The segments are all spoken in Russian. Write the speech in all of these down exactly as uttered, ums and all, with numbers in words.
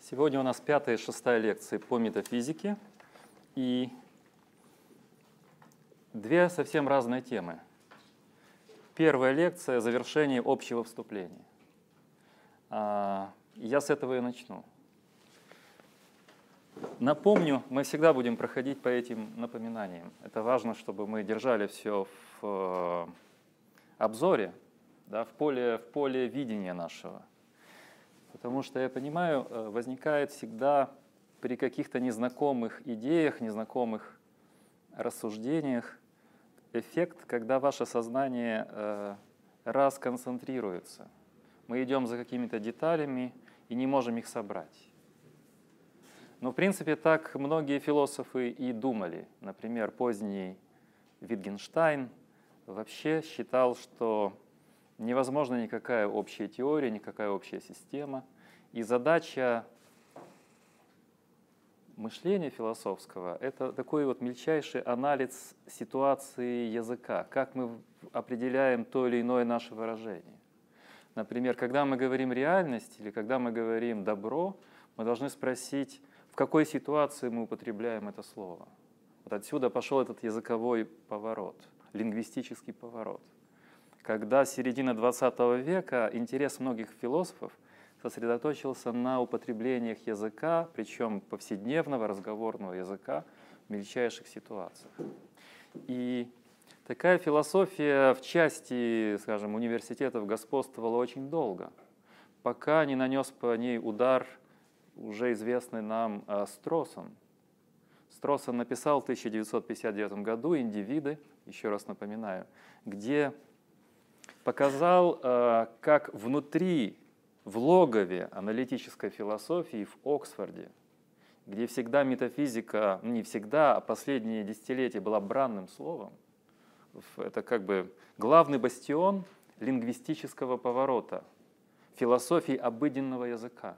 Сегодня у нас пятая и шестая лекции по метафизике, и две совсем разные темы. Первая лекция — завершение общего вступления. Я с этого и начну. Напомню, мы всегда будем проходить по этим напоминаниям. Это важно, чтобы мы держали все в обзоре, да, в поле, в поле видения нашего. Потому что, я понимаю, возникает всегда при каких-то незнакомых идеях, незнакомых рассуждениях эффект, когда ваше сознание э, расконцентрируется. Мы идем за какими-то деталями и не можем их собрать. Но, в принципе, так многие философы и думали. Например, поздний Wittgenstein вообще считал, что невозможна никакая общая теория, никакая общая система. И задача мышления философского — это такой вот мельчайший анализ ситуации языка, как мы определяем то или иное наше выражение. Например, когда мы говорим «реальность» или когда мы говорим «добро», мы должны спросить, в какой ситуации мы употребляем это слово. Вот отсюда пошел этот языковой поворот, лингвистический поворот. Когда с середины двадцатого века интерес многих философов сосредоточился на употреблениях языка, причем повседневного разговорного языка, в мельчайших ситуациях. И такая философия в части, скажем, университетов господствовала очень долго, пока не нанес по ней удар уже известный нам Стросон. Стросон написал в тысяча девятьсот пятьдесят девятом году «Индивиды», еще раз напоминаю, где показал, как внутри, в логове аналитической философии в Оксфорде, где всегда метафизика, не всегда, а последние десятилетия была бранным словом, это как бы главный бастион лингвистического поворота, философии обыденного языка.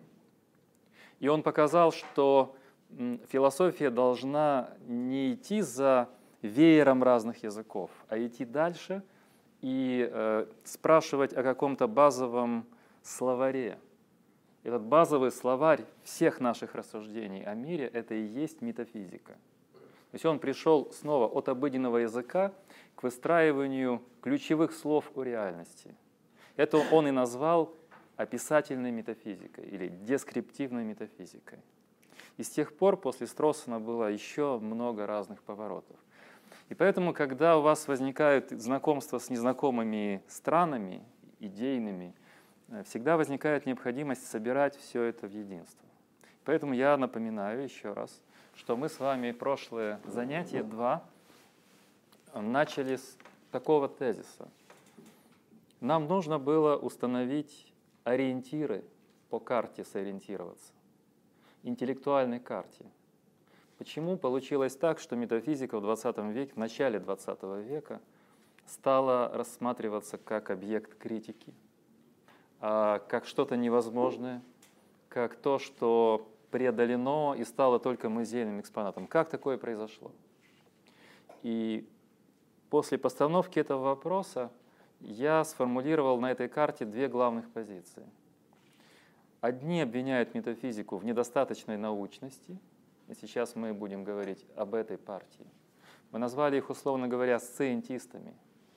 И он показал, что философия должна не идти за веером разных языков, а идти дальше и э, спрашивать о каком-то базовом словаре. Этот базовый словарь всех наших рассуждений о мире — это и есть метафизика. То есть он пришел снова от обыденного языка к выстраиванию ключевых слов о реальности. Это он и назвал описательной метафизикой или дескриптивной метафизикой. И с тех пор после Строссона было еще много разных поворотов. И поэтому, когда у вас возникают знакомства с незнакомыми странами, идейными, всегда возникает необходимость собирать все это в единство. Поэтому я напоминаю еще раз, что мы с вами прошлое занятие два начали с такого тезиса. Нам нужно было установить ориентиры, по карте сориентироваться, интеллектуальной карте. Почему получилось так, что метафизика в двадцатом веке, в начале двадцатого века стала рассматриваться как объект критики, как что-то невозможное, как то, что преодолено и стало только музейным экспонатом? Как такое произошло? И после постановки этого вопроса я сформулировал на этой карте две главных позиции. Одни обвиняют метафизику в недостаточной научности, и сейчас мы будем говорить об этой партии. Мы назвали их, условно говоря, сциентистами.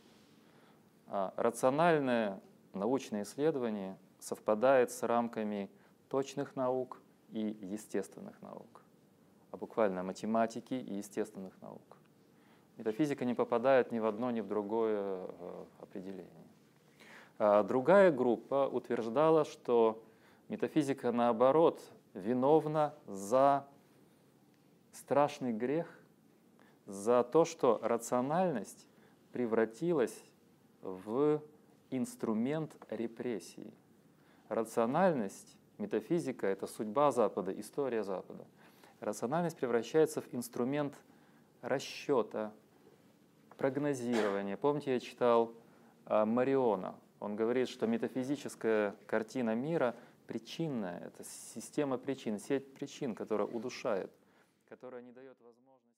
А рациональное научное исследование совпадает с рамками точных наук и естественных наук, а буквально математики и естественных наук. Метафизика не попадает ни в одно, ни в другое определение. А другая группа утверждала, что метафизика, наоборот, виновна за страшный грех, за то, что рациональность превратилась в инструмент репрессии. Рациональность, метафизика — это судьба Запада, история Запада. Рациональность превращается в инструмент расчета, прогнозирования. Помните, я читал Мариона. Он говорит, что метафизическая картина мира причинная. Это система причин, сеть причин, которая удушает, которая не дает возможности